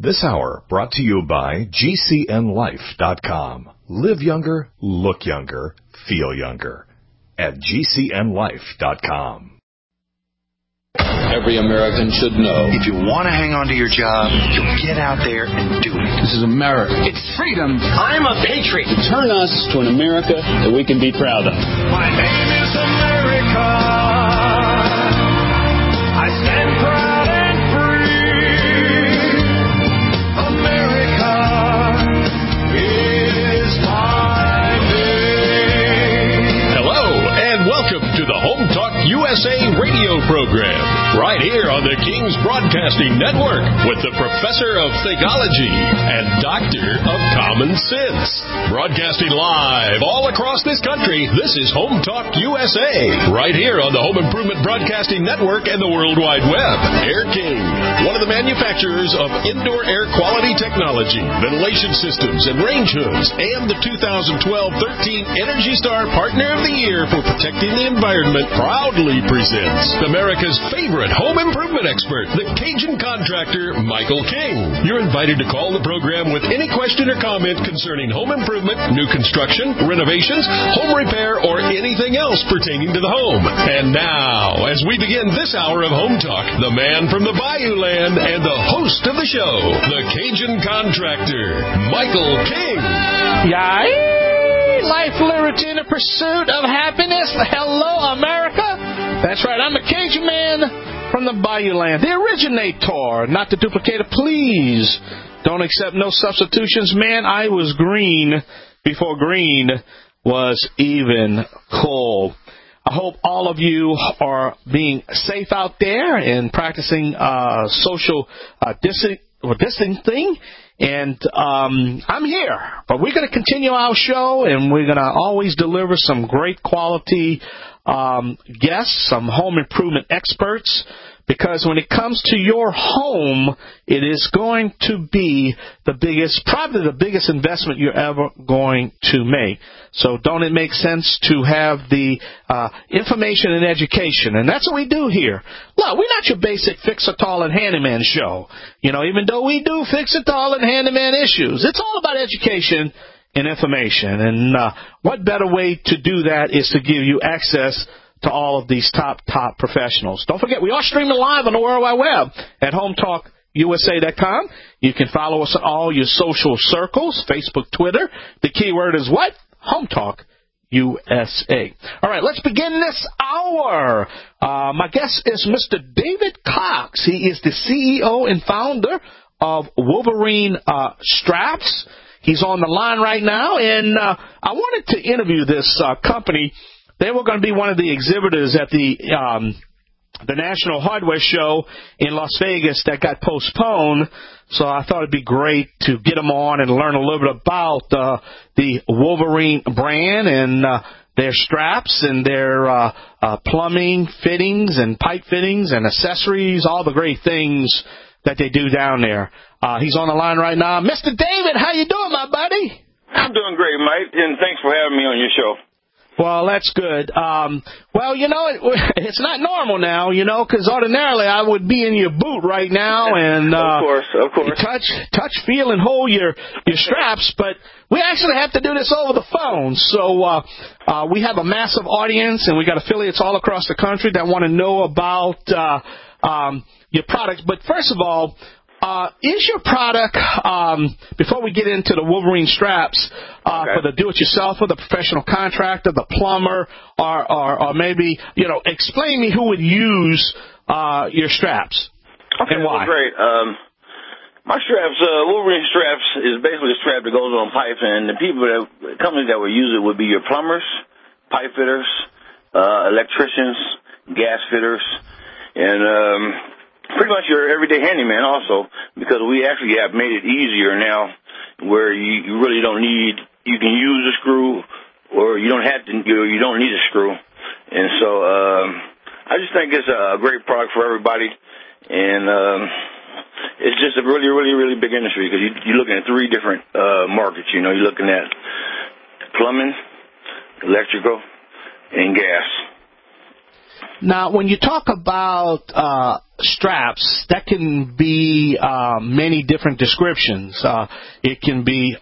This hour brought to you by GCNLife.com. Live younger, look younger, feel younger at GCNLife.com. Every American should know. If you want to hang on to your job, you get out there and do it. This is America. It's freedom. I'm a patriot. Turn us to an America that we can be proud of. My name is America. I stand proud and free. America is my name. Hello, and welcome to the Home Talk USA radio program, right here on the King's Broadcasting Network with the Professor of Theology and Doctor of Common Sense. Broadcasting live all across this country, this is Home Talk USA, right here on the Home Improvement Broadcasting Network and the World Wide Web. Air King, one of the manufacturers of indoor air quality technology, ventilation systems, and range hoods, and the 2012-13 Energy Star Partner of the Year for protecting the environment, proudly presents America's favorite home improvement expert, the Cajun contractor, Michael King. You're invited to call the program with any question or comment concerning home improvement, new construction, renovations, home repair, or anything else pertaining to the home. And now, as we begin this hour of Home Talk, the man from the Bayou Land and the host of the show, the Cajun contractor, Michael King. Yay! Life, liberty, and the pursuit of happiness. Hello, America. That's right. I'm a Cajun man from the Bayou Land, the originator, not the duplicator. Please don't accept no substitutions. Man, I was green before green was even cool. I hope all of you are being safe out there and practicing social distancing. And I'm here, but we're going to continue our show, and we're going to always deliver some great quality guests, some home improvement experts, because when it comes to your home, it is going to be probably the biggest investment you're ever going to make. So don't it make sense to have the information and education? And that's what we do here. Look, we're not your basic fix-it-all and handyman show. You know, even though we do fix-it-all and handyman issues, it's all about education and information. And what better way to do that is to give you access to all of these top professionals. Don't forget, we are streaming live on the World Wide Web at HomeTalkUSA.com. You can follow us on all your social circles, Facebook, Twitter. The keyword is what? Home Talk USA. All right, let's begin this hour. My guest is Mr. David Cox. He is the CEO and founder of Wolverine Straps. He's on the line right now, and I wanted to interview this company. They were going to be one of the exhibitors at the National Hardware Show in Las Vegas that got postponed. So I thought it'd be great to get them on and learn a little bit about the Wolverine brand and their straps and their plumbing fittings and pipe fittings and accessories, all the great things that they do down there. He's on the line right now. Mr. David, how you doing, my buddy? I'm doing great, Mike, and thanks for having me on your show. Well, that's good. Well, you know, it's not normal now, you know, because ordinarily I would be in your boot right now and of course. touch, feel, and hold your straps, but we actually have to do this over the phone. So we have a massive audience, and we got affiliates all across the country that want to know about your product. But first of all, is your product, before we get into the Wolverine straps, for the do-it-yourselfer, the professional contractor, the plumber, or maybe, you know, explain me who would use your straps and why. Well, great. My straps, Wolverine straps is basically a strap that goes on pipes, and the companies that would use it would be your plumbers, pipe fitters, electricians, gas fitters, and pretty much your everyday handyman also, because we actually have made it easier now where you really don't need, you can use a screw or you don't need a screw. And so I just think it's a great product for everybody, and it's just a really, really, really big industry because you're looking at three different markets. You know, you're looking at plumbing, electrical, and gas. Now, when you talk about straps, that can be many different descriptions. It can be,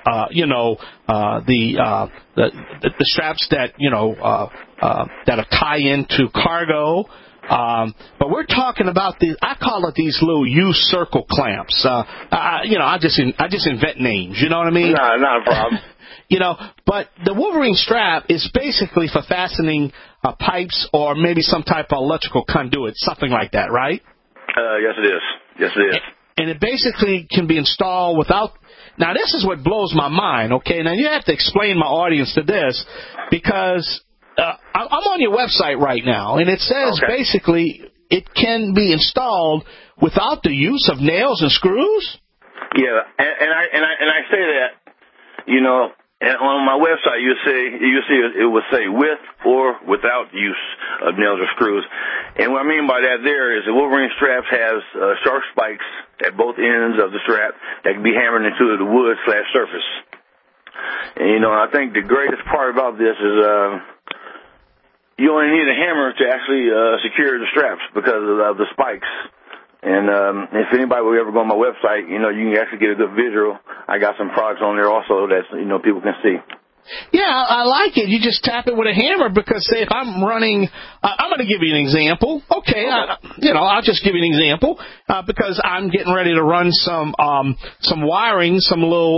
the straps that, that'll tie into cargo. But we're talking about I call it these little U-circle clamps. I just invent names. You know what I mean? No, not a problem. But the Wolverine strap is basically for fastening pipes or maybe some type of electrical conduit, something like that, right? Yes, it is. Yes, it is. And it basically can be installed without. Now, this is what blows my mind. Okay, now you have to explain my audience to this because I'm on your website right now, and it says basically it can be installed without the use of nails and screws. Yeah, and I say that, and on my website you see it will say with or without use of nails or screws. And what I mean by that there is the Wolverine straps has sharp spikes at both ends of the strap that can be hammered into the wood/surface. And I think the greatest part about this is you only need a hammer to actually secure the straps because of the spikes. And if anybody will ever go on my website, you can actually get a good visual. I got some products on there also that people can see. Yeah, I like it. You just tap it with a hammer because, say, if I'm running, I'm going to give you an example. Okay. I'll just give you an example because I'm getting ready to run some wiring, some little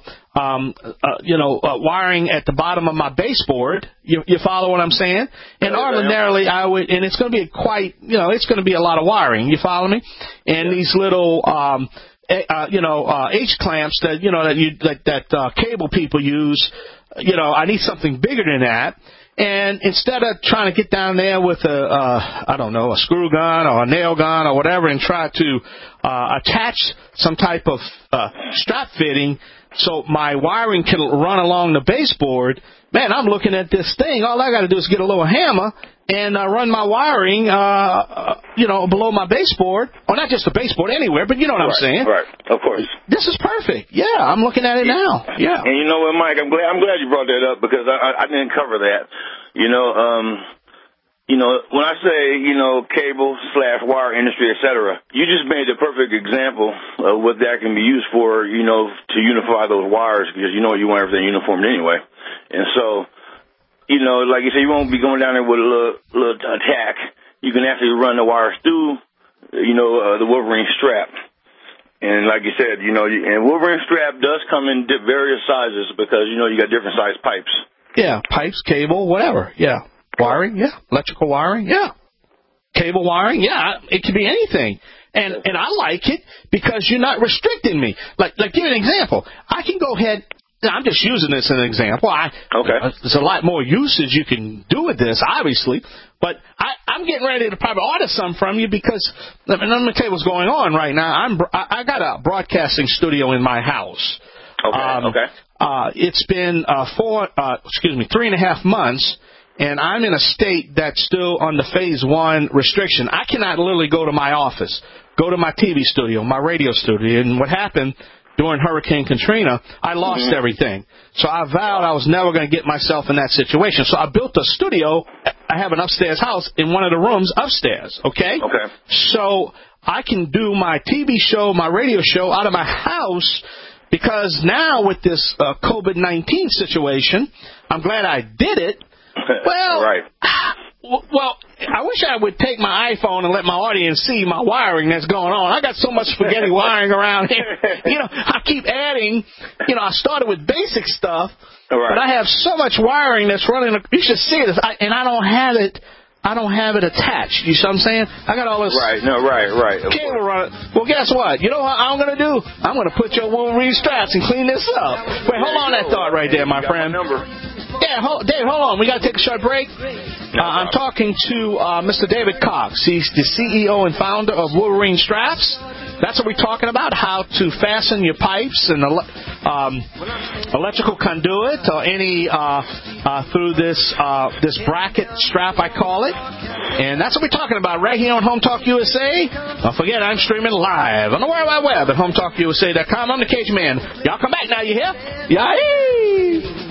wiring at the bottom of my baseboard. You follow what I'm saying? And ordinarily I would, and it's going to be it's going to be a lot of wiring. You follow me? And these little H clamps that cable people use. I need something bigger than that. And instead of trying to get down there with a screw gun or a nail gun or whatever and try to attach some type of strap fitting so my wiring can run along the baseboard, man, I'm looking at this thing. All I got to do is get a little hammer and run my wiring, below my baseboard. Or not just the baseboard, anywhere, but you know what I'm saying. Right, of course. This is perfect. Yeah, I'm looking at it now. Yeah. And you know what, Mike, I'm glad you brought that up because I didn't cover that. When I say, cable/wire industry, et cetera, you just made the perfect example of what that can be used for, to unify those wires because you want everything uniformed anyway. And so, like you said, you won't be going down there with a little tack. You can actually run the wires through, the Wolverine strap. And like you said, and Wolverine strap does come in various sizes because, you got different size pipes. Yeah, pipes, cable, whatever. Yeah. Wiring, yeah. Electrical wiring, yeah. Cable wiring, yeah. It can be anything. And I like it because you're not restricting me. Like give you an example. I can go ahead. I'm just using this as an example. There's a lot more usage you can do with this, obviously. But I'm getting ready to probably order some from you because let me tell you what's going on right now. I got a broadcasting studio in my house. It's been 3.5 months. And I'm in a state that's still on the phase 1 restriction. I cannot literally go to my office, go to my TV studio, my radio studio. And what happened during Hurricane Katrina, I lost everything. So I vowed I was never going to get myself in that situation. So I built a studio. I have an upstairs house in one of the rooms upstairs, okay? Okay. So I can do my TV show, my radio show out of my house because now with this COVID-19 situation, I'm glad I did it. Well, right. Well, I wish I would take my iPhone and let my audience see my wiring that's going on. I got so much spaghetti wiring around here. I keep adding. I started with basic stuff, but I have so much wiring that's running. You should see this, and I don't have it. I don't have it attached. You see what I'm saying? I got all this. Right. No. Right. Cable running. Well, guess what? You know what I'm going to do? I'm going to put your Wolverine straps and clean this up. Wait, hold on that thought right there, my friend. Yeah, Dave, hold on. We got to take a short break. I'm talking to Mr. David Cox. He's the CEO and founder of Wolverine Straps. That's what we're talking about, how to fasten your pipes and electrical conduit or any through this bracket strap, I call it. And that's what we're talking about right here on Home Talk USA. Don't forget, I'm streaming live on the World Wide Web at HomeTalkUSA.com. I'm the Cage Man. Y'all come back now, you hear? Yay!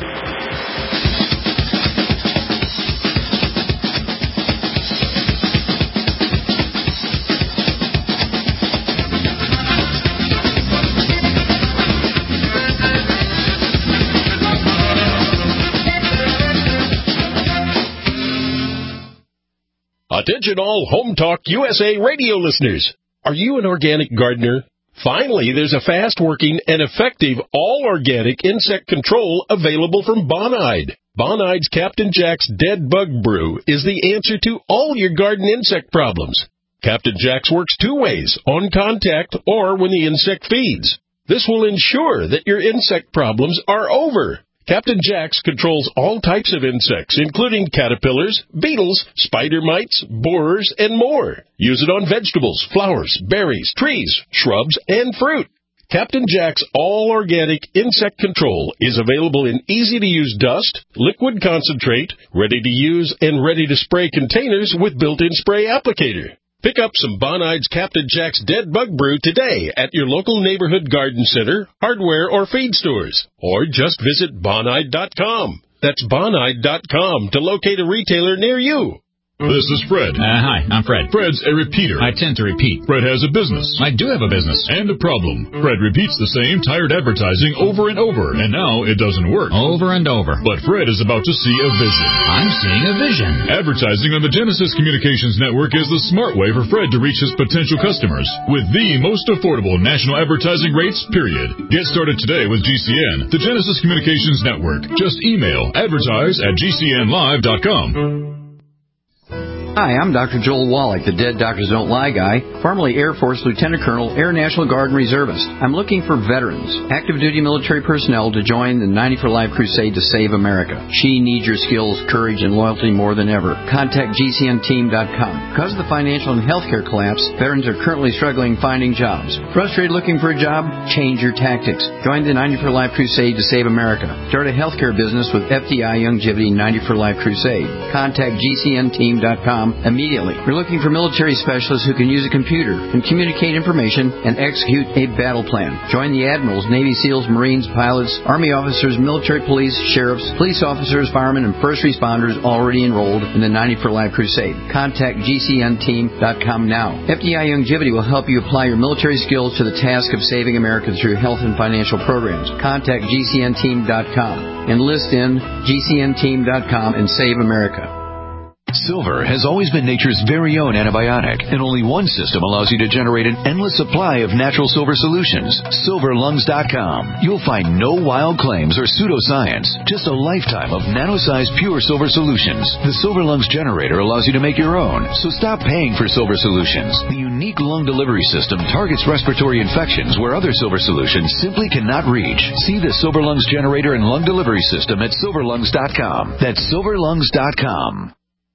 Attention all Home Talk USA radio listeners. Are you an organic gardener? Finally, there's a fast-working and effective all-organic insect control available from Bonide. Bonide's Captain Jack's Dead Bug Brew is the answer to all your garden insect problems. Captain Jack's works two ways, on contact or when the insect feeds. This will ensure that your insect problems are over. Captain Jack's controls all types of insects, including caterpillars, beetles, spider mites, borers, and more. Use it on vegetables, flowers, berries, trees, shrubs, and fruit. Captain Jack's all-organic insect control is available in easy-to-use dust, liquid concentrate, ready-to-use and ready-to-spray containers with built-in spray applicator. Pick up some Bonide's Captain Jack's Dead Bug Brew today at your local neighborhood garden center, hardware, or feed stores. Or just visit Bonide.com. That's Bonide.com to locate a retailer near you. This is Fred. Hi, I'm Fred. Fred's a repeater. I tend to repeat. Fred has a business. I do have a business. And a problem. Fred repeats the same tired advertising over and over, and now it doesn't work. Over and over. But Fred is about to see a vision. I'm seeing a vision. Advertising on the Genesis Communications Network is the smart way for Fred to reach his potential customers with the most affordable national advertising rates, period. Get started today with GCN, the Genesis Communications Network. Just email advertise@gcnlive.com. Hi, I'm Dr. Joel Wallach, the Dead Doctors Don't Lie guy, formerly Air Force Lieutenant Colonel, Air National Guard and Reservist. I'm looking for veterans, active duty military personnel to join the 90 for Life crusade to save America. She needs your skills, courage, and loyalty more than ever. Contact GCNteam.com. Because of the financial and healthcare collapse, veterans are currently struggling finding jobs. Frustrated looking for a job? Change your tactics. Join the 90 for Life crusade to save America. Start a healthcare business with FDI Longevity 90 for Life crusade. Contact GCNteam.com immediately. We're looking for military specialists who can use a computer and communicate information and execute a battle plan. Join the admirals, Navy SEALs, Marines, pilots, Army officers, military police, sheriffs, police officers, firemen, and first responders already enrolled in the 90 for Life crusade. Contact GCNteam.com now. FDI Longevity will help you apply your military skills to the task of saving America through health and financial programs. Contact GCNteam.com. Enlist in GCNteam.com and save America. Silver has always been nature's very own antibiotic, and only one system allows you to generate an endless supply of natural silver solutions. SilverLungs.com. You'll find no wild claims or pseudoscience, just a lifetime of nano-sized pure silver solutions. The Silver Lungs generator allows you to make your own, so stop paying for silver solutions. The unique lung delivery system targets respiratory infections where other silver solutions simply cannot reach. See the Silver Lungs generator and lung delivery system at SilverLungs.com. That's SilverLungs.com.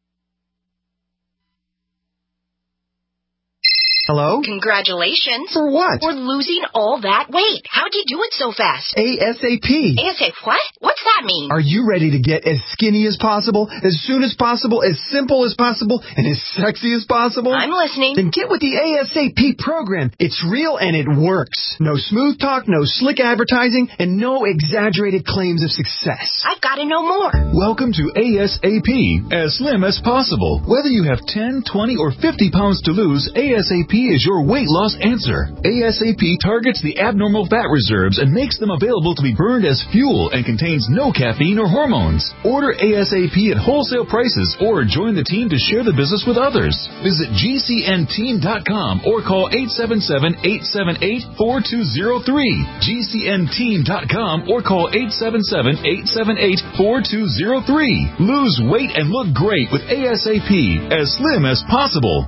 Hello? Congratulations. For what? For losing all that weight. How'd you do it so fast? ASAP. ASAP what? What's that mean? Are you ready to get as skinny as possible, as soon as possible, as simple as possible, and as sexy as possible? I'm listening. Then get with the ASAP program. It's real and it works. No smooth talk, no slick advertising, and no exaggerated claims of success. I've got to know more. Welcome to ASAP, as slim as possible. Whether you have 10, 20, or 50 pounds to lose, ASAP is your weight loss answer. ASAP targets the abnormal fat reserves and makes them available to be burned as fuel and contains no caffeine or hormones. Order ASAP at wholesale prices or join the team to share the business with others. Visit GCNteam.com or call 877-878-4203. GCNteam.com or call 877-878-4203. Lose weight and look great with ASAP, as slim as possible.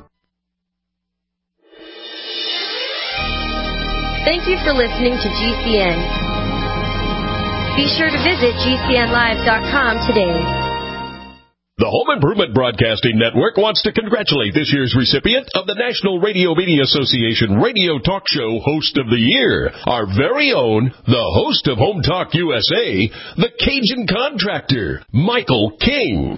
Thank you for listening to GCN. Be sure to visit GCNlive.com today. The Home Improvement Broadcasting Network wants to congratulate this year's recipient of the National Radio Media Association Radio Talk Show Host of the Year, our very own, the host of Home Talk USA, the Cajun Contractor, Michael King.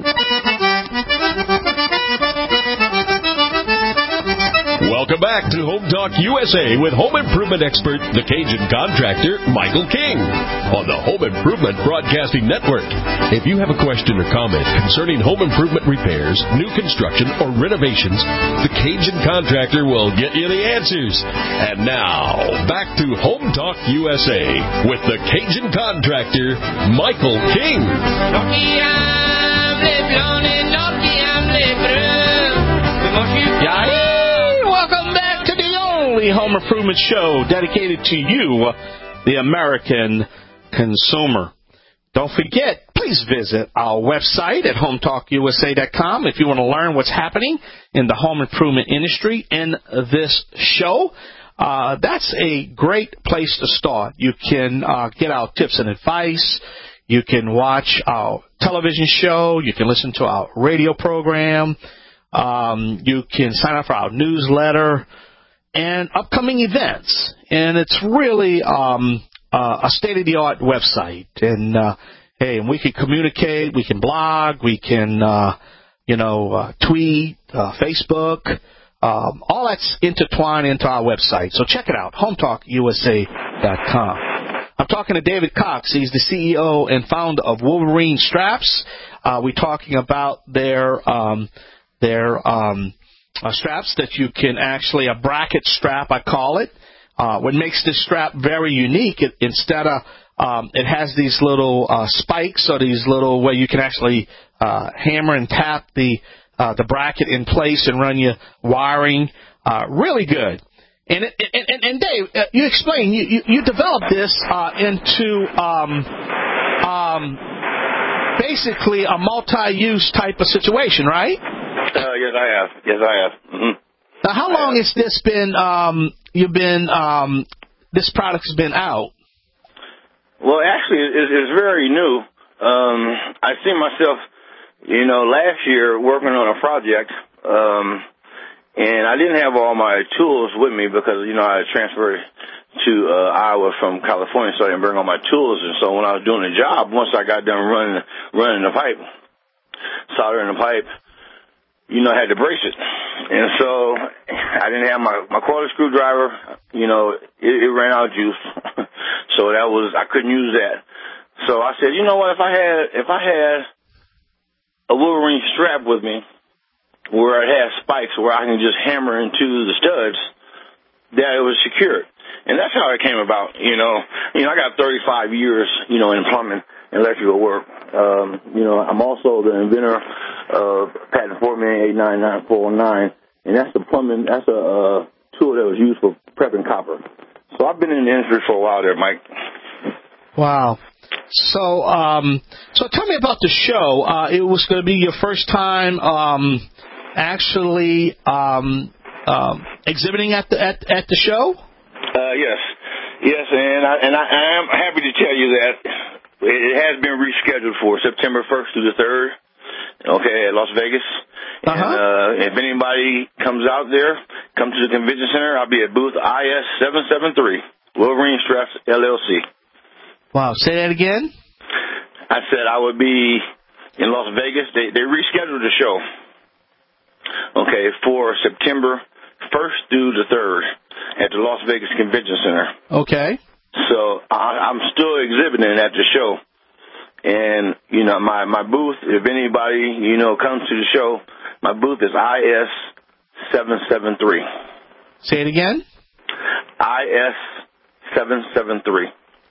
Welcome back to Home Talk USA with home improvement expert, the Cajun Contractor, Michael King, on the Home Improvement Broadcasting Network. If you have a question or comment concerning home improvement repairs, new construction, or renovations, the Cajun Contractor will get you the answers. And now, back to Home Talk USA with the Cajun Contractor, Michael King. Yay! Welcome back to the only home improvement show dedicated to you, the American consumer. Don't forget, please visit our website at hometalkusa.com if you want to learn what's happening in the home improvement industry in this show. That's a great place to start. You can get our tips and advice. You can watch our television show. You can listen to our radio program. You can sign up for our newsletter and upcoming events. And it's really a state-of-the-art website. And, hey, we can communicate. We can blog. We can, tweet, Facebook. All that's intertwined into our website. So check it out, hometalkusa.com. I'm talking to David Cox. He's the CEO and founder of Wolverine Straps. We're talking about their straps that you can actually, a bracket strap, I call it. What makes this strap very unique, instead of, it has these little spikes, or these little, where you can actually hammer and tap the bracket in place and run your wiring. Really good. And Dave, you explain, you developed this into basically a multi-use type of situation, right? Yes, I have. Mm-hmm. Now, how long has this been? This product has been out? Well, actually, it's very new. I see myself, last year working on a project, and I didn't have all my tools with me because, I transferred to Iowa from California, so I didn't bring all my tools. And so when I was doing the job, once I got done running the pipe, soldering the pipe, I had to brace it. And so I didn't have my quarter screwdriver, it ran out of juice. So I couldn't use that. So I said, you know what, if I had a Wolverine strap with me where it has spikes where I can just hammer into the studs, that it was secured. And that's how it came about, I got 35 years, in plumbing and electrical work. I'm also the inventor of patent 4,899,409, and that's a tool that was used for prepping copper. So I've been in the industry for a while there, Mike. Wow. So tell me about the show. It was going to be your first time actually exhibiting at the show? Yes, and I am happy to tell you that it has been rescheduled for September 1st through the 3rd, okay, at Las Vegas. And if anybody comes out there, come to the convention center. I'll be at booth IS773, Wolverine Straps LLC. Wow, say that again? I said I would be in Las Vegas. They rescheduled the show, okay, for September 1st through the 3rd at the Las Vegas Convention Center. Okay. So I'm still exhibiting at the show. And, my booth, if anybody, comes to the show, my booth is IS773. Say it again? IS773.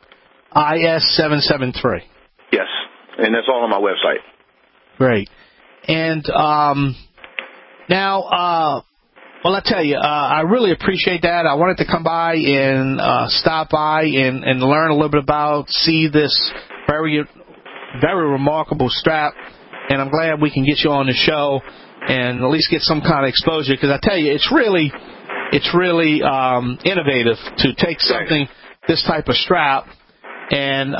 IS773. Yes. And that's all on my website. Great. And now, well, I tell you, I really appreciate that. I wanted to come by and stop by and learn a little bit about, see this very, very remarkable strap. And I'm glad we can get you on the show and at least get some kind of exposure, because I tell you, it's really innovative to take something, this type of strap, and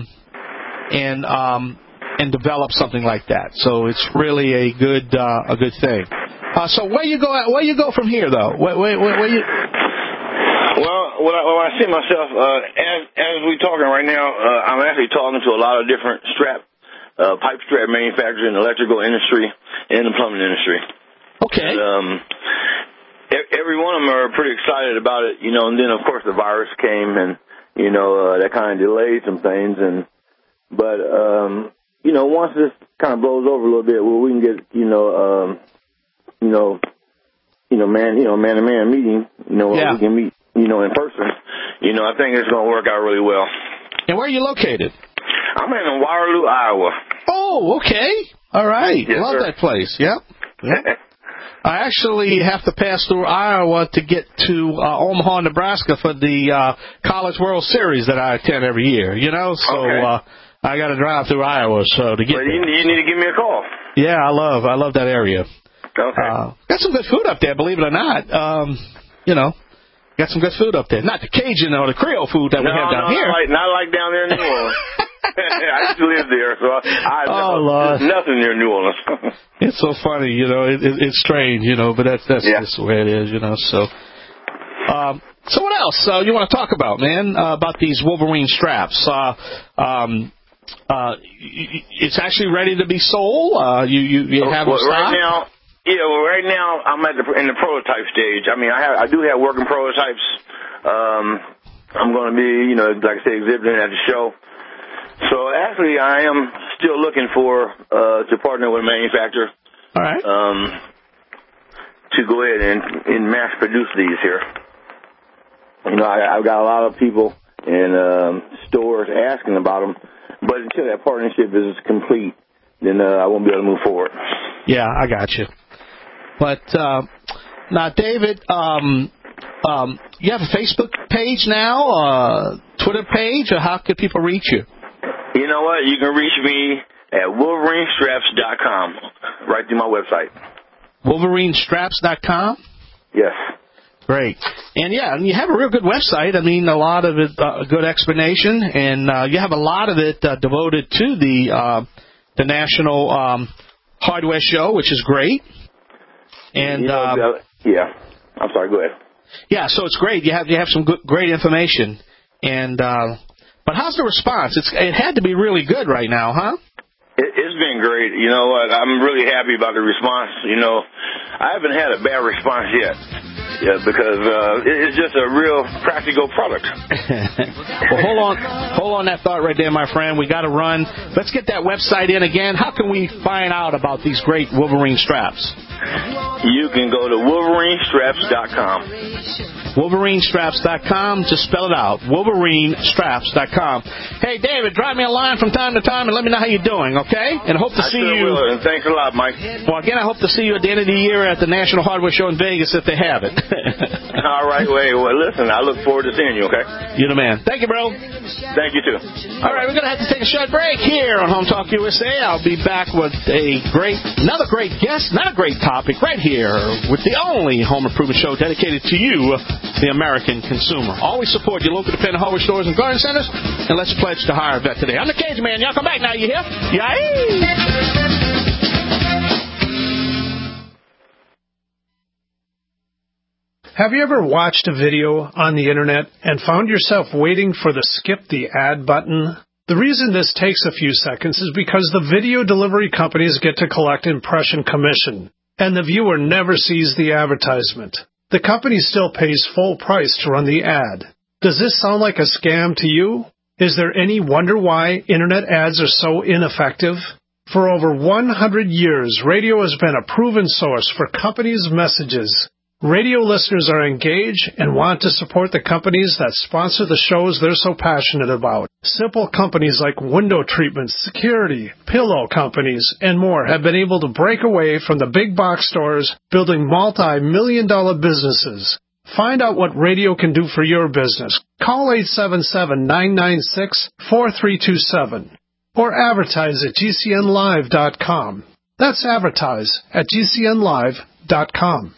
develop something like that. So it's really a good thing. So where you go from here, though? Where you? Well, when I see myself, as we're talking right now, I'm actually talking to a lot of different pipe strap manufacturers in the electrical industry and the plumbing industry. Okay. And, every one of them are pretty excited about it, and then of course the virus came and, that kind of delayed some things. But once this kind of blows over a little bit, where we can get, man-to-man meeting, where we can meet, in person, I think it's going to work out really well. And where are you located? I'm in Waterloo, Iowa. Oh, okay. All right. Yes, Love sir. that place. Yep. I actually have to pass through Iowa to get to Omaha, Nebraska for the College World Series that I attend every year, you know? So I got to drive through Iowa to get there. You need to give me a call. Yeah, I love that area. Okay. Got some good food up there, believe it or not. You know, got some good food up there. Not the Cajun or the Creole food that we have down here. Not like down there in New Orleans. I used to live there, so I Lord. There's nothing near New Orleans. It's so funny, you know. It's strange, you know, but that's just the way it is, you know. So what else you want to talk about, man? About these Wolverine straps? It's actually ready to be sold. You have them stock? Right now I'm in the prototype stage. I mean, I do have working prototypes. I'm going to be, like I say, exhibiting at the show. So actually, I am still looking for to partner with a manufacturer. All right. To go ahead and mass produce these here. I've got a lot of people in stores asking about them, but until that partnership is complete, then I won't be able to move forward. Yeah, I got you. But now, David, you have a Facebook page now, Twitter page, or how can people reach you? You know what? You can reach me at WolverineStraps.com, right through my website. WolverineStraps.com? Yes. Great. And, you have a real good website. I mean, a lot of it, a good explanation, and you have a lot of it devoted to the National Hardware Show, which is great. And yeah. I'm sorry, go ahead. Yeah, so it's great. You have some great information. And but how's the response? It had to be really good right now, huh? It's been great. You know what? I'm really happy about the response. I haven't had a bad response yet. Yeah, because it's just a real practical product. Well, hold on that thought right there, my friend. We got to run. Let's get that website in again. How can we find out about these great Wolverine straps? You can go to WolverineStraps.com. WolverineStraps.com. Just spell it out. WolverineStraps.com. Hey, David, drop me a line from time to time and let me know how you're doing, okay? And hope to see you. Will, and thanks a lot, Mike. Well, again, I hope to see you at the end of the year at the National Hardware Show in Vegas if they have it. All right. Well, listen, I look forward to seeing you, okay? You're the man. Thank you, bro. Thank you, too. All right, we're going to have to take a short break here on Home Talk USA. I'll be back with another great guest, not a great topic, right here with the only home improvement show dedicated to you, the American consumer. Always support your local independent hardware stores and garden centers, and let's pledge to hire a vet today. I'm the Cajun Man. Y'all come back now, you hear? Yay! Have you ever watched a video on the internet and found yourself waiting for the skip the ad button? The reason this takes a few seconds is because the video delivery companies get to collect impression commission, and the viewer never sees the advertisement. The company still pays full price to run the ad. Does this sound like a scam to you? Is there any wonder why internet ads are so ineffective? For over 100 years, radio has been a proven source for companies' messages. Radio listeners are engaged and want to support the companies that sponsor the shows they're so passionate about. Simple companies like window treatments, security, pillow companies, and more have been able to break away from the big box stores, building multi-million-dollar businesses. Find out what radio can do for your business. Call 877-996-4327 or advertise at GCNlive.com. That's advertise at GCNlive.com.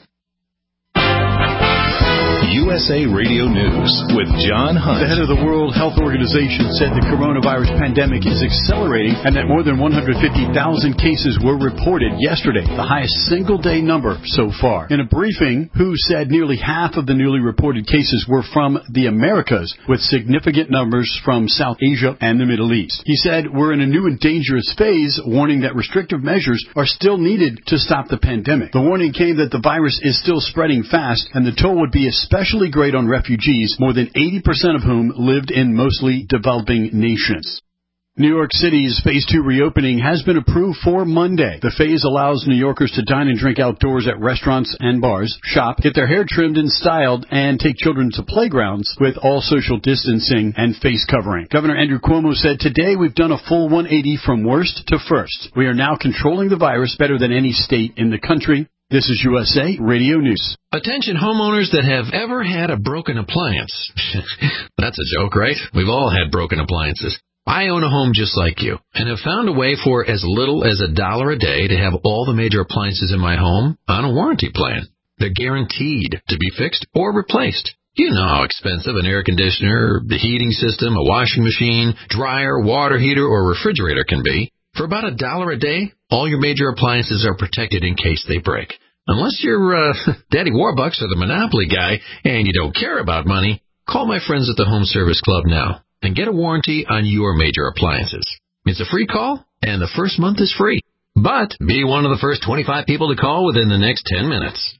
USA Radio News with John Hunt. The head of the World Health Organization said the coronavirus pandemic is accelerating and that more than 150,000 cases were reported yesterday, the highest single-day number so far. In a briefing, WHO said nearly half of the newly reported cases were from the Americas, with significant numbers from South Asia and the Middle East. He said, "We're in a new and dangerous phase," warning that restrictive measures are still needed to stop the pandemic. The warning came that the virus is still spreading fast and the toll would be especially great on refugees, more than 80% of whom lived in mostly developing nations. New York City's Phase 2 reopening has been approved for Monday. The phase allows New Yorkers to dine and drink outdoors at restaurants and bars, shop, get their hair trimmed and styled, and take children to playgrounds with all social distancing and face covering. Governor Andrew Cuomo said, "Today we've done a full 180 from worst to first. We are now controlling the virus better than any state in the country." This is USA Radio News. Attention homeowners that have ever had a broken appliance. That's a joke, right? We've all had broken appliances. I own a home just like you and have found a way for as little as $1 a day to have all the major appliances in my home on a warranty plan. They're guaranteed to be fixed or replaced. You know how expensive an air conditioner, the heating system, a washing machine, dryer, water heater, or refrigerator can be. For about $1 a day, all your major appliances are protected in case they break. Unless you're Daddy Warbucks or the Monopoly guy and you don't care about money, call my friends at the Home Service Club now and get a warranty on your major appliances. It's a free call, and the first month is free. But be one of the first 25 people to call within the next 10 minutes.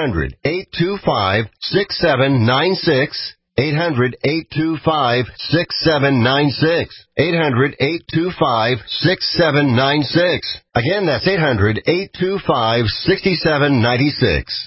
800-825-6796. 800-825-6796. 800-825-6796. Again, that's 800-825-6796.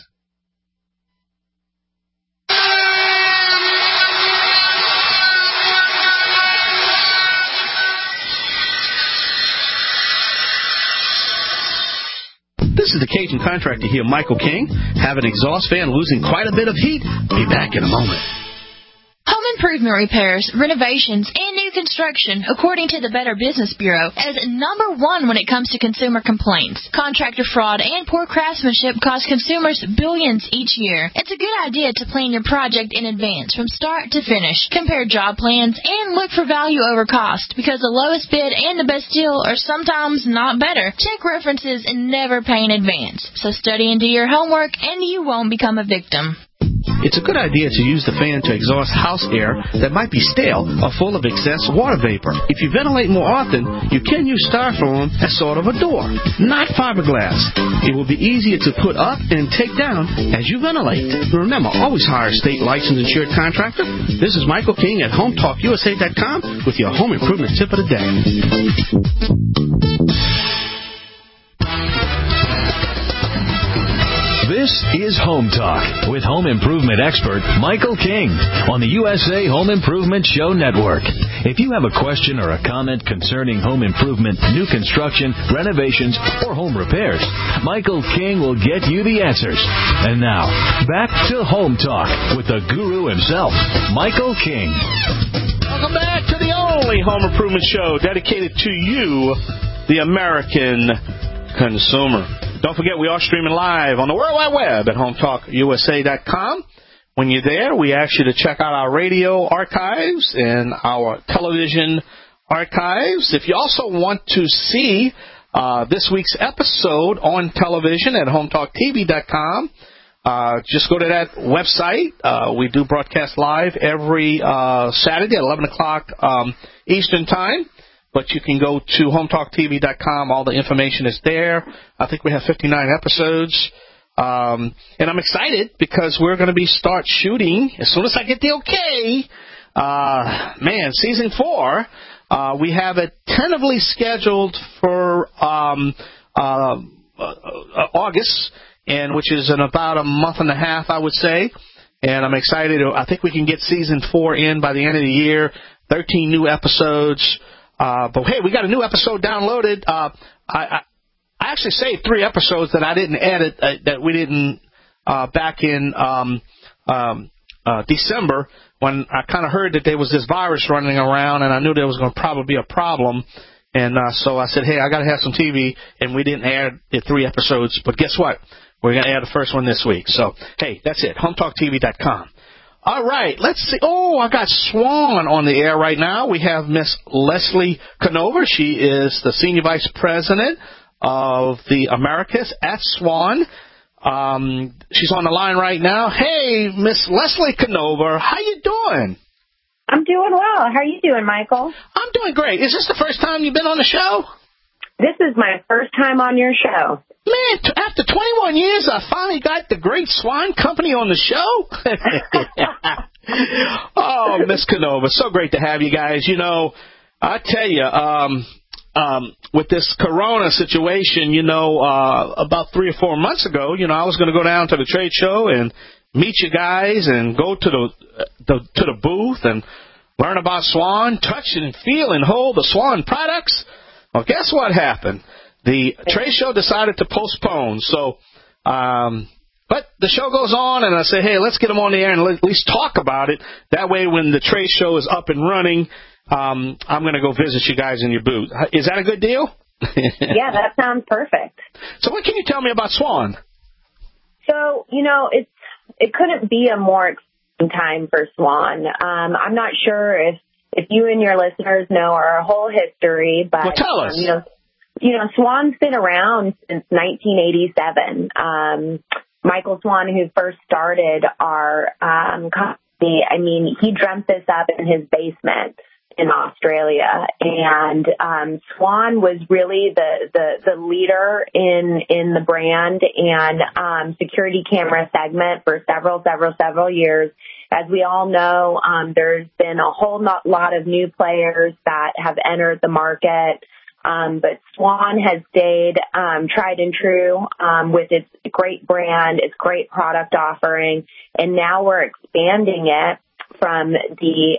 This is the Cajun contractor here, Michael King. Have an exhaust fan losing quite a bit of heat? Be back in a moment. Home improvement repairs, renovations, and new construction, according to the Better Business Bureau, is number one when it comes to consumer complaints. Contractor fraud and poor craftsmanship cost consumers billions each year. It's a good idea to plan your project in advance from start to finish. Compare job plans and look for value over cost, because the lowest bid and the best deal are sometimes not better. Check references and never pay in advance. So study and do your homework, and you won't become a victim. It's a good idea to use the fan to exhaust house air that might be stale or full of excess water vapor. If you ventilate more often, you can use styrofoam as sort of a door, not fiberglass. It will be easier to put up and take down as you ventilate. Remember, always hire a state licensed insured contractor. This is Michael King at HomeTalkUSA.com with your home improvement tip of the day. This is Home Talk with home improvement expert Michael King on the USA Home Improvement Show Network. If you have a question or a comment concerning home improvement, new construction, renovations, or home repairs, Michael King will get you the answers. And now, back to Home Talk with the guru himself, Michael King. Welcome back to the only home improvement show dedicated to you, the American consumer. Don't forget, we are streaming live on the World Wide Web at HomeTalkUSA.com. When you're there, we ask you to check out our radio archives and our television archives. If you also want to see this week's episode on television at HomeTalkTV.com, just go to that website. We do broadcast live every Saturday at 11 o'clock Eastern Time. But you can go to HomeTalkTV.com. All the information is there. I think we have 59 episodes. And I'm excited because we're going to start shooting as soon as I get the okay. Season 4. We have it tentatively scheduled for August, and which is in about a month and a half, I would say. And I'm excited. I think we can get Season 4 in by the end of the year. 13 new episodes. But hey, we got a new episode downloaded. I actually saved 3 episodes that I didn't edit, that we didn't back in December, when I kind of heard that there was this virus running around, and I knew there was going to probably be a problem. And so I said, hey, I got to have some TV, and we didn't add the 3 episodes. But guess what? We're going to add the first one this week. So, hey, that's it, HomeTalkTV.com. All right, let's see. Oh, I got Swan on the air right now. We have Miss Leslie Conover. She is the Senior Vice President of the Americas at Swan. She's on the line right now. Hey, Miss Leslie Conover, how you doing? I'm doing well. How are you doing, Michael? I'm doing great. Is this the first time you've been on the show? This is my first time on your show. Man, after 21 years, I finally got the Great Swan Company on the show. Oh, Miss Conover, so great to have you guys. You know, I tell you, with this corona situation, you know, about 3 or 4 months ago, you know, I was going to go down to the trade show and meet you guys and go to the booth and learn about Swan, touch and feel and hold the Swan products. Well, guess what happened? The trade show decided to postpone, so But the show goes on, and I say, hey, let's get them on the air and at least talk about it. That way, when the trade show is up and running, I'm going to go visit you guys in your booth. Is that a good deal? Yeah, that sounds perfect. So what can you tell me about Swan? So, it couldn't be a more exciting time for Swan. I'm not sure if you and your listeners know our whole history, but well, tell us. Swan's been around since 1987. Michael Swan, who first started our company, he dreamt this up in his basement in Australia, and Swan was really the leader in the brand and security camera segment for several years. As we all know, there's been a whole lot of new players that have entered the market. But Swan has stayed tried and true with its great brand, its great product offering, and now we're expanding it from the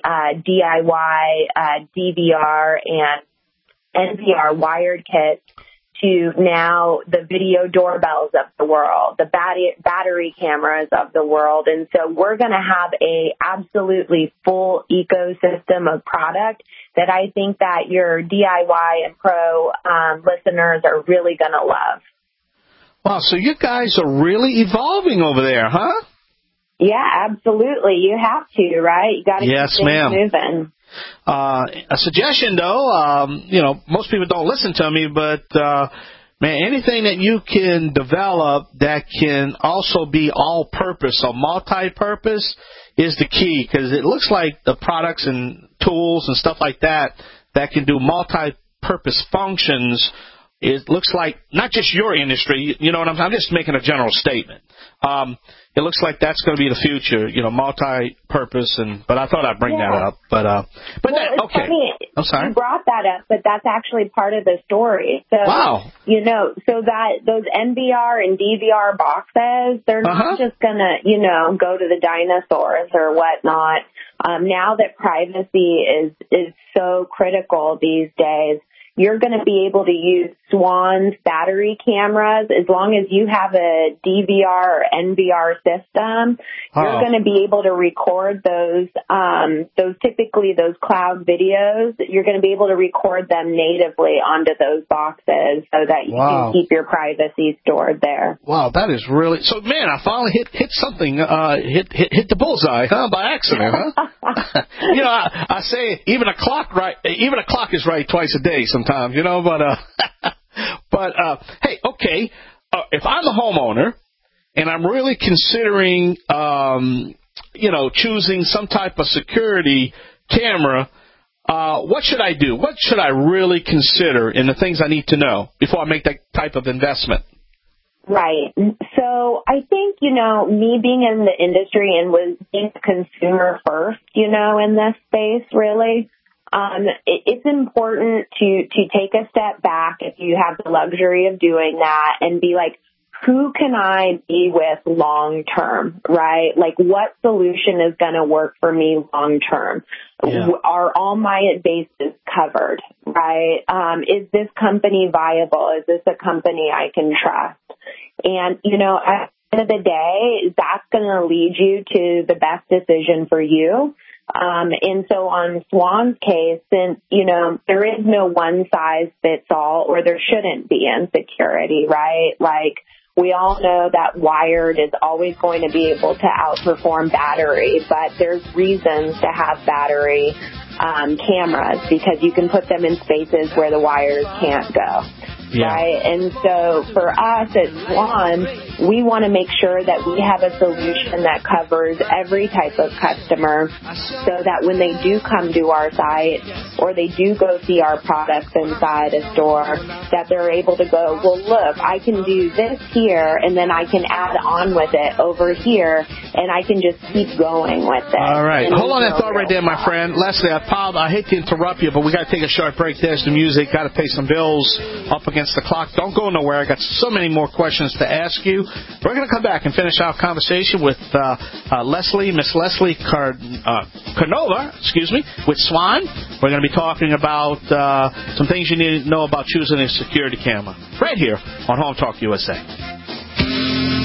DIY DVR and NVR wired kits to now the video doorbells of the world, the battery cameras of the world. And so we're going to have a absolutely full ecosystem of product that I think that your DIY and pro listeners are really going to love. Wow, so you guys are really evolving over there, huh? Yeah, absolutely. You have to, right? You got to keep things moving. A suggestion, though, most people don't listen to me, but, anything that you can develop that can also be all-purpose or multi-purpose is the key, because it looks like the products and tools and stuff like that can do multi-purpose functions. It looks like not just your industry, you know what I'm just making a general statement. It looks like that's going to be the future, multi-purpose, but I thought I'd bring that up. It's funny. I'm sorry. You brought that up, but that's actually part of the story. So, wow. So that those NVR and DVR boxes, they're not just going to, go to the dinosaurs or whatnot. Now that privacy is so critical these days, you're going to be able to use Swan's battery cameras as long as you have a DVR or NVR system. You're going to be able to record those cloud videos. You're going to be able to record them natively onto those boxes so that you can keep your privacy stored there. Wow, that is really so. Man, I finally hit something. Hit the bullseye, by accident, huh? I say even a clock is right twice a day sometimes, but hey, okay, if I'm a homeowner and I'm really considering, choosing some type of security camera, what should I do? What should I really consider in the things I need to know before I make that type of investment? Right. So I think, me being in the industry and was being a consumer first, in this space, really, it's important to take a step back if you have the luxury of doing that and be like, who can I be with long term, right? Like what solution is going to work for me long term? Yeah. Are all my bases covered, right? Is this company viable? Is this a company I can trust? And, at the end of the day, that's going to lead you to the best decision for you. And so on Swan's case, since, there is no one size fits all, or there shouldn't be in security, right? Like we all know that wired is always going to be able to outperform battery, but there's reasons to have battery cameras because you can put them in spaces where the wires can't go. Yeah. Right. And so for us at Swan, we want to make sure that we have a solution that covers every type of customer so that when they do come to our site or they do go see our products inside a store, that they're able to go, well, look, I can do this here and then I can add on with it over here and I can just keep going with it. All right. Hold on that thought right there, my friend. Leslie, I hate to interrupt you, but we got to take a short break. There's the music. Got to pay some bills up against the clock. Don't go nowhere. I got so many more questions to ask you. We're going to come back and finish our conversation with Miss Leslie Carnova, with Swan. We're going to be talking about some things you need to know about choosing a security camera right here on Home Talk USA.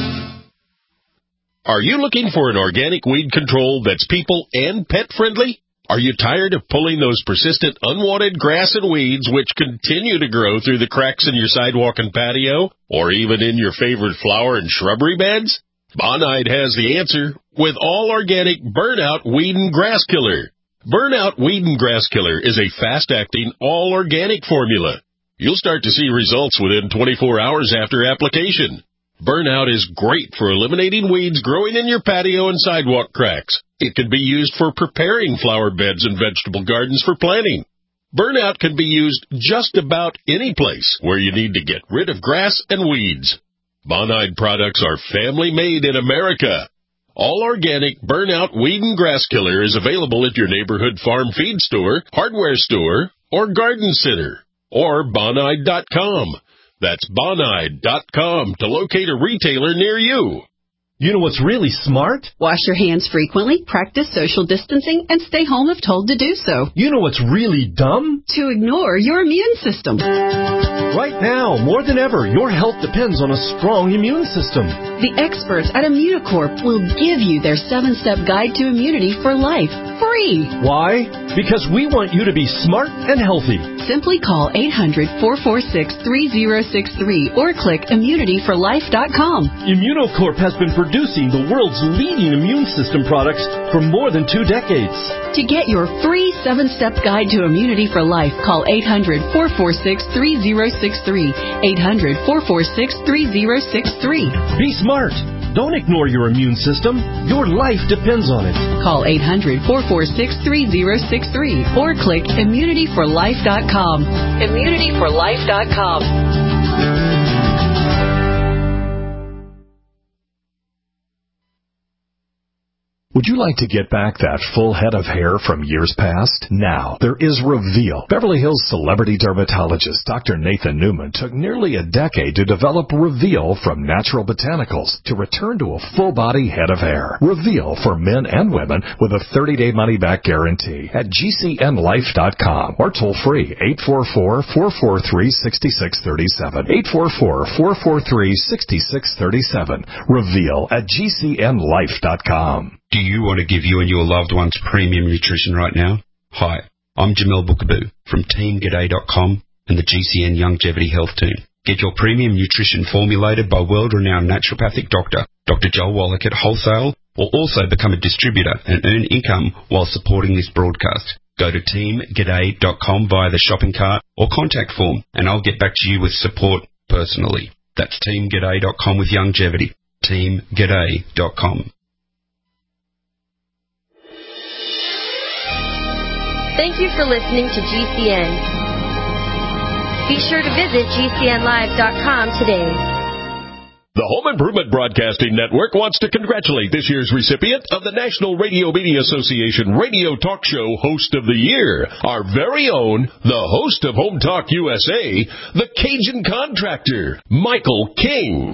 Are you looking for an organic weed control that's people and pet friendly? Are you tired of pulling those persistent unwanted grass and weeds which continue to grow through the cracks in your sidewalk and patio, or even in your favorite flower and shrubbery beds? Bonide has the answer with all organic Burnout Weed and Grass Killer. Burnout Weed and Grass Killer is a fast-acting, all-organic formula. You'll start to see results within 24 hours after application. Burnout is great for eliminating weeds growing in your patio and sidewalk cracks. It can be used for preparing flower beds and vegetable gardens for planting. Burnout can be used just about any place where you need to get rid of grass and weeds. Bonide products are family-made in America. All organic Burnout Weed and Grass Killer is available at your neighborhood farm feed store, hardware store, or garden center, or Bonide.com. That's Bonide.com to locate a retailer near you. You know what's really smart? Wash your hands frequently, practice social distancing, and stay home if told to do so. You know what's really dumb? To ignore your immune system. Right now, more than ever, your health depends on a strong immune system. The experts at Immunocorp will give you their 7-step guide to immunity for life, free. Why? Because we want you to be smart and healthy. Simply call 800-446-3063 or click immunityforlife.com. Immunocorp has been producing the world's leading immune system products for more than 2 decades. To get your free 7-step guide to immunity for life, call 800-446-3063. 800-446-3063. Be smart. Don't ignore your immune system. Your life depends on it. Call 800-446-3063 or click immunityforlife.com. Immunityforlife.com. Would you like to get back that full head of hair from years past? Now, there is Reveal. Beverly Hills celebrity dermatologist Dr. Nathan Newman took nearly a decade to develop Reveal from natural botanicals to return to a full-body head of hair. Reveal for men and women with a 30-day money-back guarantee at GCNlife.com or toll-free 844-443-6637. 844-443-6637. Reveal at GCNlife.com. Do you want to give you and your loved ones premium nutrition right now? Hi, I'm Jamel Bookaboo from TeamGaday.com and the GCN Longevity Health Team. Get your premium nutrition formulated by world-renowned naturopathic doctor, Dr. Joel Wallach at wholesale, or also become a distributor and earn income while supporting this broadcast. Go to TeamGaday.com via the shopping cart or contact form, and I'll get back to you with support personally. That's TeamGaday.com with longevity. TeamGaday.com. Thank you for listening to GCN. Be sure to visit GCNlive.com today. The Home Improvement Broadcasting Network wants to congratulate this year's recipient of the National Radio Media Association Radio Talk Show Host of the Year, our very own, the host of Home Talk USA, the Cajun Contractor, Michael King.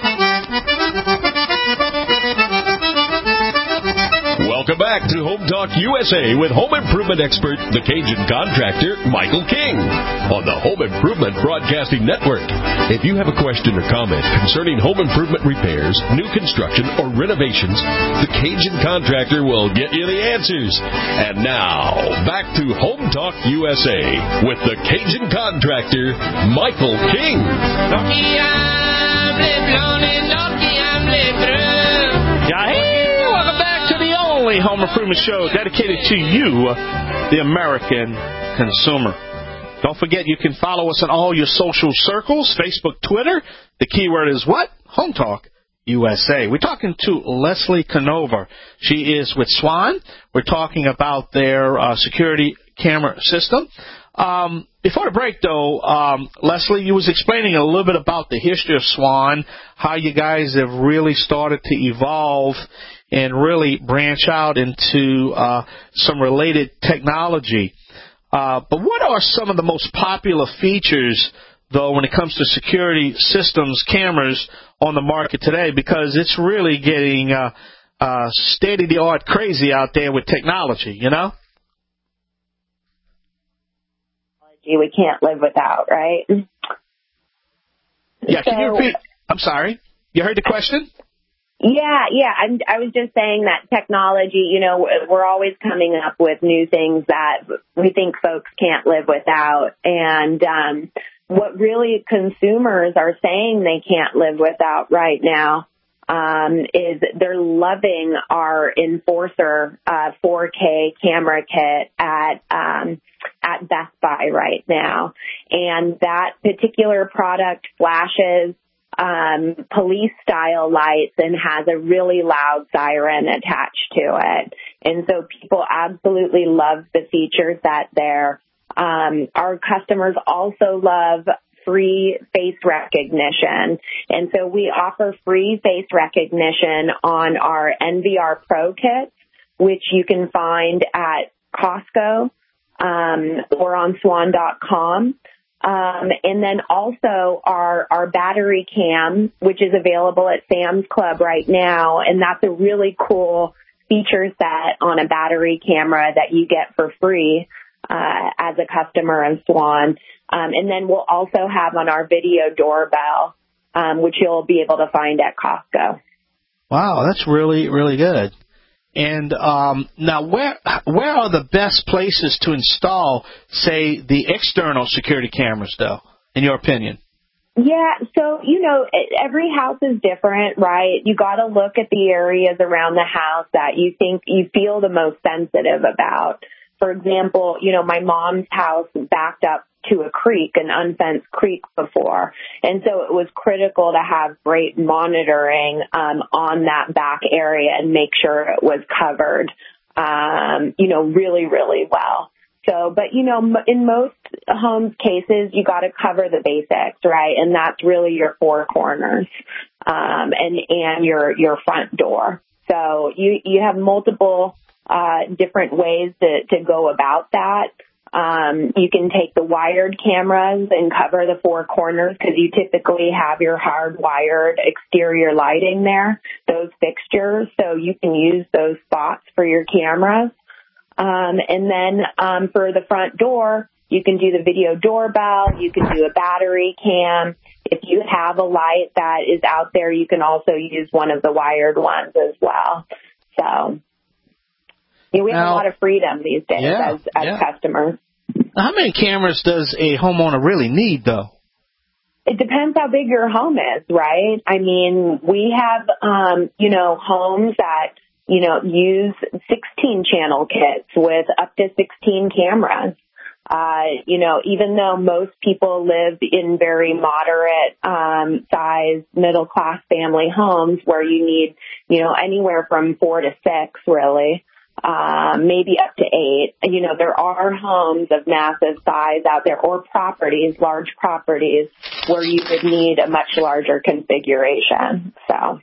Welcome back to Home Talk USA with home improvement expert, the Cajun Contractor, Michael King, on the Home Improvement Broadcasting Network. If you have a question or comment concerning home improvement repairs, new construction, or renovations, the Cajun Contractor will get you the answers. And now, back to Home Talk USA with the Cajun Contractor, Michael King. Welcome back to the only home improvement show dedicated to you, the American consumer. Don't forget, you can follow us on all your social circles, Facebook, Twitter. The keyword is what? Home Talk USA. We're talking to Leslie Canova. She is with Swan. We're talking about their security camera system. Before the break, though, Leslie, you was explaining a little bit about the history of Swan, how you guys have really started to evolve and really branch out into some related technology. But what are some of the most popular features, though, when it comes to security systems, cameras on the market today? Because it's really getting state-of-the-art crazy out there with technology, you know? We can't live without, right? Yeah, can you repeat? I'm sorry. You heard the question? Yeah. I was just saying that technology, you know, we're always coming up with new things that we think folks can't live without. And what really consumers are saying they can't live without right now is they're loving our Enforcer 4K camera kit at Best Buy right now. And that particular product flashes police style lights and has a really loud siren attached to it. And so people absolutely love the features that there. Our customers also love free face recognition. And so we offer free face recognition on our NVR Pro kits, which you can find at Costco or on swan.com. And then also our battery cam, which is available at Sam's Club right now. And that's a really cool feature set on a battery camera that you get for free as a customer of Swan. And then we'll also have on our video doorbell, which you'll be able to find at Costco. Wow, that's really, really good. And now, where are the best places to install, say, the external security cameras, though, in your opinion? Yeah, so, you know, every house is different, right? You got to look at the areas around the house that you think you feel the most sensitive about. For example, you know, my mom's house backed up to a creek, an unfenced creek before. And so it was critical to have great monitoring on that back area and make sure it was covered, you know, really, really well. So, but, you know, in most home cases, you got to cover the basics, right? And that's really your four corners and your front door. So you have multiple different ways to go about that. You can take the wired cameras and cover the four corners because you typically have your hardwired exterior lighting there, those fixtures. So you can use those spots for your cameras. And then for the front door, you can do the video doorbell. You can do a battery cam. If you have a light that is out there, you can also use one of the wired ones as well. So we have a lot of freedom these days as customers. Now, how many cameras does a homeowner really need, though? It depends how big your home is, right? I mean, we have, you know, homes that, you know, use 16-channel kits with up to 16 cameras. You know, even though most people live in very moderate size middle-class family homes where you need, you know, anywhere from 4 to 6, really. Maybe up to 8. You know, there are homes of massive size out there or properties, large properties, where you would need a much larger configuration. So,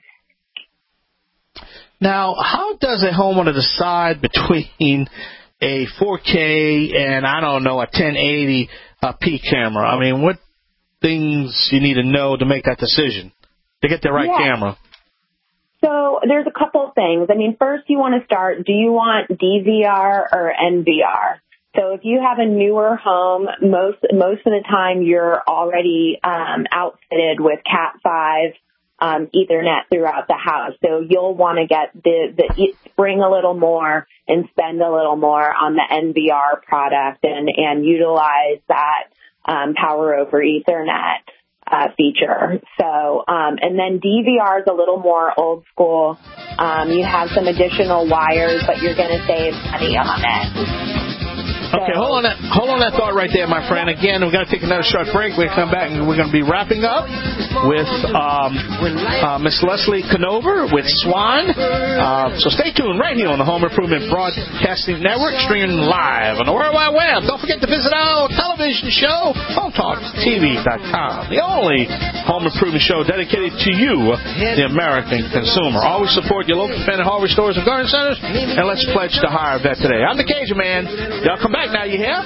now, how does a homeowner decide between a 4K and, I don't know, a 1080p camera? I mean, what things you need to know to make that decision to get the right camera? So there's a couple of things. I mean, first you want to start, do you want DVR or NVR? So if you have a newer home, most of the time you're already outfitted with Cat5 Ethernet throughout the house. So you'll want to get spring a little more and spend a little more on the NVR product and utilize that power over Ethernet feature. So, and then DVR is a little more old school. You have some additional wires, but you're going to save money on it. Okay, hold on that thought right there, my friend. Again, we're going to take another short break. We're going to come back and we're going to be wrapping up with Miss Leslie Conover with Swan. So stay tuned right here on the Home Improvement Broadcasting Network, streaming live on the World Wide Web. Don't forget to visit our television show, HomeTalkTV.com, the only home improvement show dedicated to you, the American consumer. Always support your local independent hardware stores and garden centers, and let's pledge to hire a vet today. I'm the Cajun Man. Y'all come back now, you hear?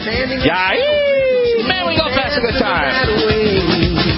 Yay! Man, we go past a good time.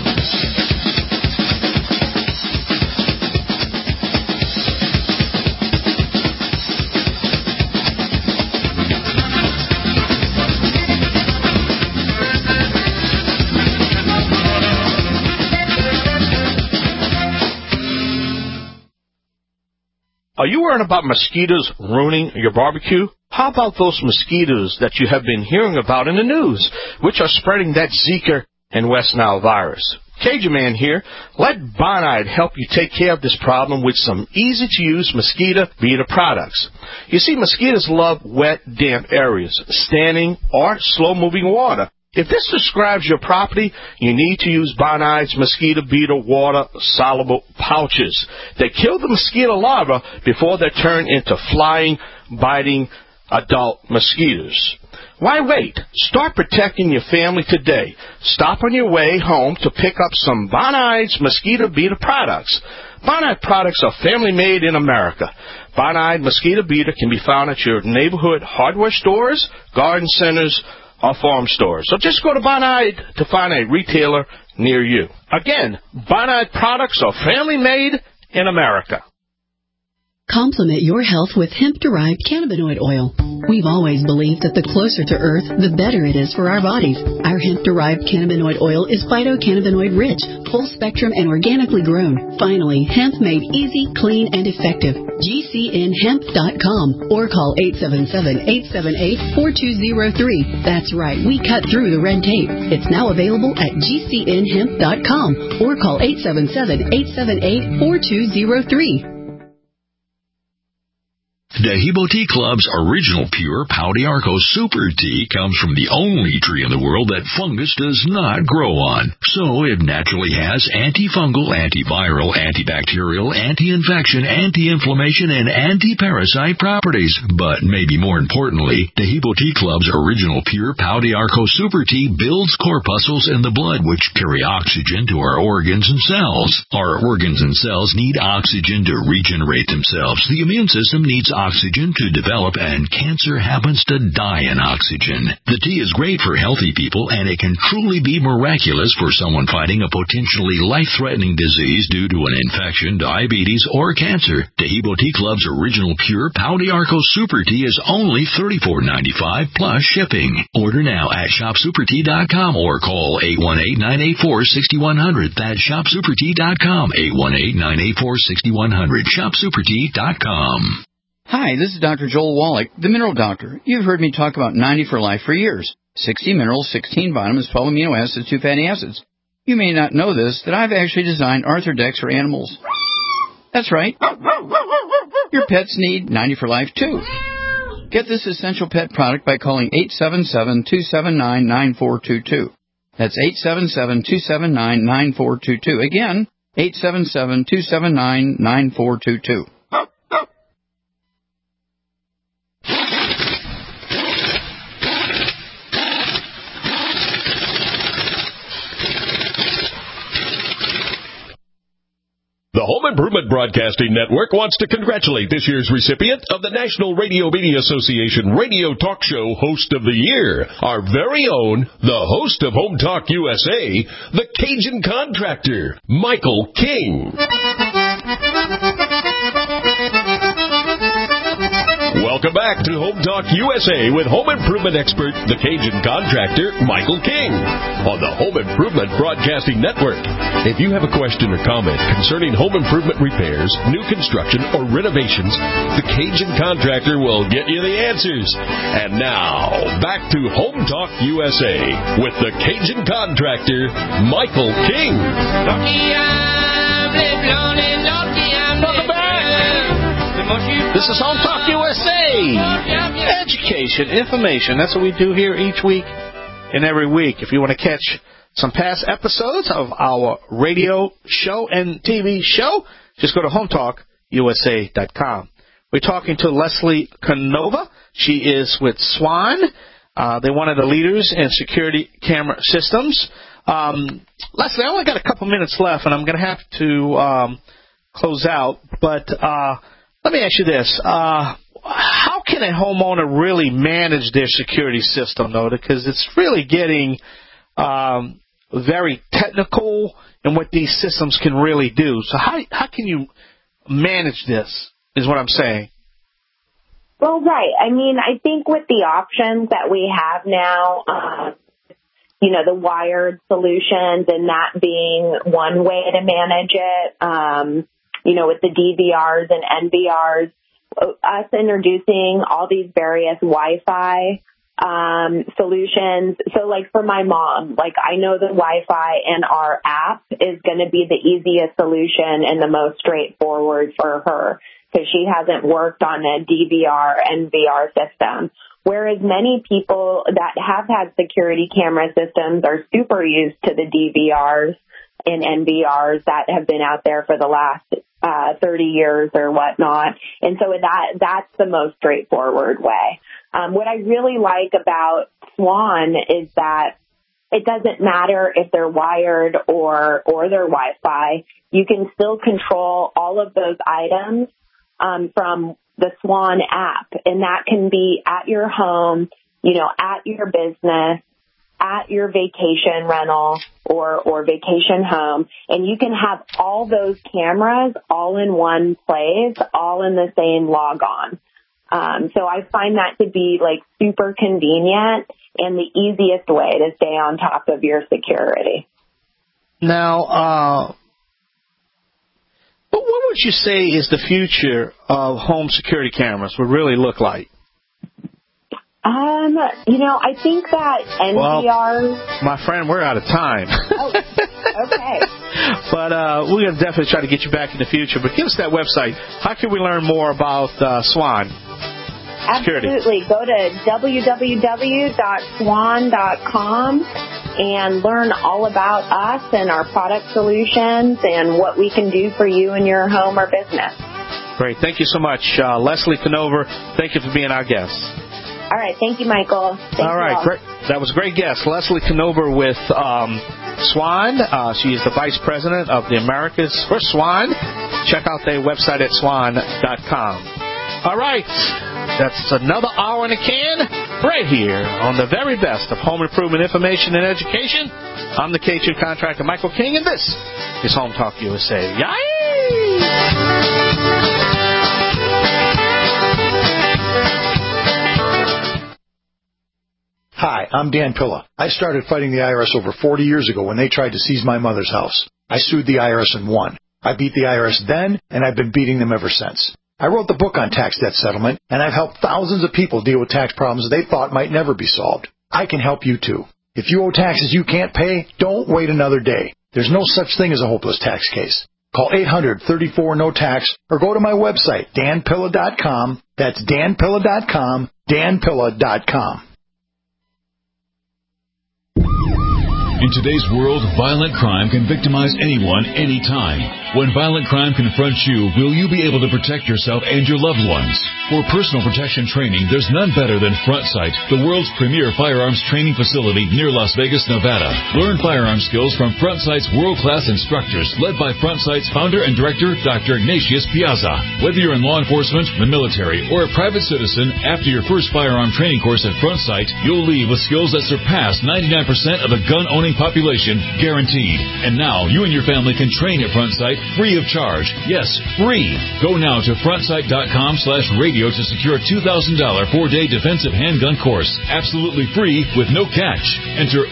you worried about mosquitoes ruining your barbecue? How about those mosquitoes that you have been hearing about in the news, which are spreading that Zika and West Nile virus? Cajun Man here. Let Bonide help you take care of this problem with some easy-to-use mosquito beater products. You see, mosquitoes love wet, damp areas, standing or slow-moving water. If this describes your property, you need to use Bonide's mosquito beater water-soluble pouches. They kill the mosquito larvae before they turn into flying, biting adult mosquitoes. Why wait? Start protecting your family today. Stop on your way home to pick up some Bonide's mosquito beater products. Bonide products are family-made in America. Bonide mosquito beater can be found at your neighborhood hardware stores, garden centers, or farm stores. So just go to Bonide to find a retailer near you. Again, Bonide products are family-made in America. Complement your health with hemp-derived cannabinoid oil. We've always believed that the closer to Earth, the better it is for our bodies. Our hemp-derived cannabinoid oil is phytocannabinoid-rich, full-spectrum, and organically grown. Finally, hemp made easy, clean, and effective. GCNhemp.com or call 877-878-4203. That's right, we cut through the red tape. It's now available at GCNhemp.com or call 877-878-4203. Dehibo Tea Club's original pure Pau d'Arco Super Tea comes from the only tree in the world that fungus does not grow on. So it naturally has antifungal, antiviral, antibacterial, anti-infection, anti-inflammation, and anti-parasite properties. But maybe more importantly, Dehibo Tea Club's original pure Pau d'Arco Super Tea builds corpuscles in the blood which carry oxygen to our organs and cells. Our organs and cells need oxygen to regenerate themselves. The immune system needs oxygen to develop, and cancer happens to die in oxygen. The tea is great for healthy people, and it can truly be miraculous for someone fighting a potentially life-threatening disease due to an infection, diabetes, or cancer. Dehibo Tea Club's original pure Pau d'Arco Super Tea is only $34.95 plus shipping. Order now at shopsupertea.com or call 818-984-6100. That's shopsupertea.com, 818-984-6100, shopsupertea.com. Hi, this is Dr. Joel Wallach, the Mineral Doctor. You've heard me talk about 90 for Life for years. 60 minerals, 16 vitamins, 12 amino acids, 2 fatty acids. You may not know this, that I've actually designed Arthrodex for animals. That's right. Your pets need 90 for Life too. Get this essential pet product by calling 877-279-9422. That's 877-279-9422. Again, 877-279-9422. The Home Improvement Broadcasting Network wants to congratulate this year's recipient of the National Radio Media Association Radio Talk Show Host of the Year, our very own, the host of Home Talk USA, the Cajun Contractor, Michael King. Welcome back to Home Talk USA with home improvement expert, the Cajun Contractor, Michael King, on the Home Improvement Broadcasting Network. If you have a question or comment concerning home improvement repairs, new construction, or renovations, the Cajun Contractor will get you the answers. And now, back to Home Talk USA with the Cajun Contractor, Michael King. Welcome back. This is Home Talk USA. Education, information. That's what we do here each week and every week. If you want to catch some past episodes of our radio show and TV show, just go to HomeTalkUSA.com. We're talking to Leslie Canova. She is with Swan. They're one of the leaders in security camera systems. Leslie, I only got a couple minutes left, and I'm going to have to close out. But let me ask you this. How can a homeowner really manage their security system, though? Because it's really getting very technical in what these systems can really do. So how can you manage this, is what I'm saying. Well, right. I mean, I think with the options that we have now, the wired solutions and that being one way to manage it, with the DVRs and NVRs, us introducing all these various Wi-Fi solutions. So like for my mom, like I know the Wi-Fi and our app is going to be the easiest solution and the most straightforward for her because she hasn't worked on a DVR and VR system. Whereas many people that have had security camera systems are super used to the DVRs and NVRs that have been out there for the last 30 years or whatnot. And so that's the most straightforward way. What I really like about Swan is that it doesn't matter if they're wired or they're Wi-Fi. You can still control all of those items from the Swan app, and that can be at your home, at your business, at your vacation rental or vacation home, and you can have all those cameras all in one place, all in the same logon. So I find that to be like super convenient and the easiest way to stay on top of your security. Now, but what would you say is the future of home security cameras would really look like? I think that NVR... Well, my friend, we're out of time. Oh, okay. But we're going to definitely try to get you back in the future. But give us that website. How can we learn more about Swan Security? Absolutely. Go to www.swan.com and learn all about us and our product solutions and what we can do for you in your home or business. Great. Thank you so much. Leslie Conover, thank you for being our guest. All right. Thank you, Michael. All right. Great. That was a great guest. Leslie Conover with Swan. She is the Vice President of the Americas for Swan. Check out their website at swan.com. All right. That's another hour in the can right here on the very best of home improvement information and education. I'm the K2 contractor, Michael King, and this is Home Talk USA. Yay! Hi, I'm Dan Pilla. I started fighting the IRS over 40 years ago when they tried to seize my mother's house. I sued the IRS and won. I beat the IRS then, and I've been beating them ever since. I wrote the book on tax debt settlement, and I've helped thousands of people deal with tax problems they thought might never be solved. I can help you too. If you owe taxes you can't pay, don't wait another day. There's no such thing as a hopeless tax case. Call 800-34-NO-TAX or go to my website, danpilla.com. That's danpilla.com, danpilla.com. In today's world, violent crime can victimize anyone, anytime. When violent crime confronts you, will you be able to protect yourself and your loved ones? For personal protection training, there's none better than Front Sight, the world's premier firearms training facility near Las Vegas, Nevada. Learn firearm skills from Front Sight's world-class instructors, led by Front Sight's founder and director, Dr. Ignatius Piazza. Whether you're in law enforcement, the military, or a private citizen, after your first firearm training course at Front Sight, you'll leave with skills that surpass 99% of the gun-owning population, guaranteed. And now, you and your family can train at Front Sight free of charge. Yes, free. Go now to frontsight.com/radio to secure a $2,000 4-day defensive handgun course. Absolutely free with no catch. Enter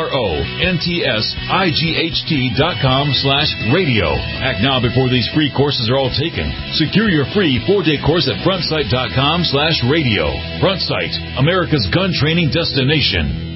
FRONTSIGHT.com/radio. Act now before these free courses are all taken. Secure your free 4-day course at frontsight.com/radio. Front Sight, America's gun training destination.